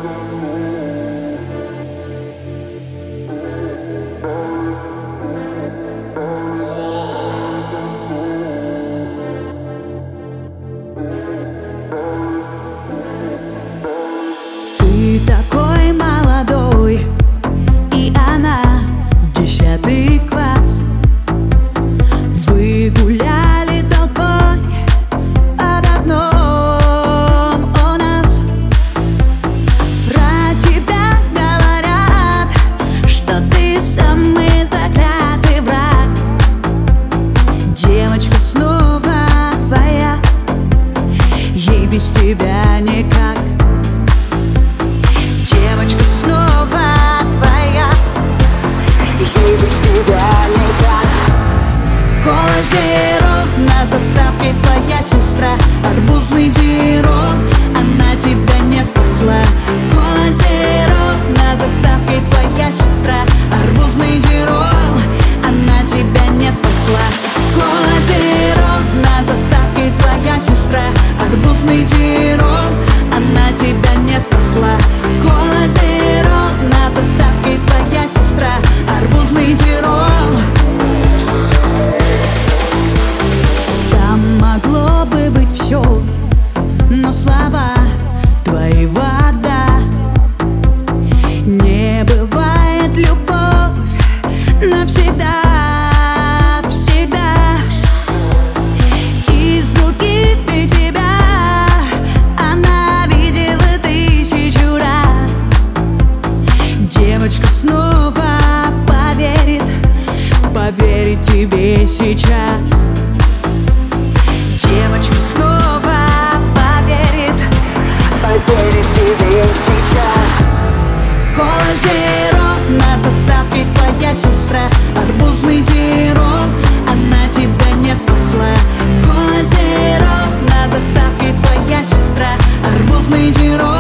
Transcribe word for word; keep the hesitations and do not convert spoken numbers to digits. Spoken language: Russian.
Ты такой молодой, и она десятый класс. Вы гуляли толпой под окном у нас. Про тебя говорят, что ты самый заклятый враг. Девочка снова твоя, ей без тебя никак. Девочка снова твоя, ей без тебя никак. Голос зеро на заставке твоя сестра. Арбузный дирол, она тебя не спасла. Голос зеро на заставке твоя сестра. Арбузный дирол, она тебя не спасла. Голос зеро на заставке твоя сестра. Арбузный дирол, она тебя не спасла. Кола зеро на заставке твоя сестра. Арбузный дирол. Там могло бы быть все, но слова твои вода. Не бывает любовь навсегда, всегда. Из других ты тебя она видела тысячу раз. Девочка снова поверит, поверит тебе сейчас. Девочка снова поверит, поверит тебе сейчас. Голос зеро на заставке твоя сестра. Арбузный дирол, она тебя не спасла. Голос зеро на заставке твоя сестра. Арбузный дирол.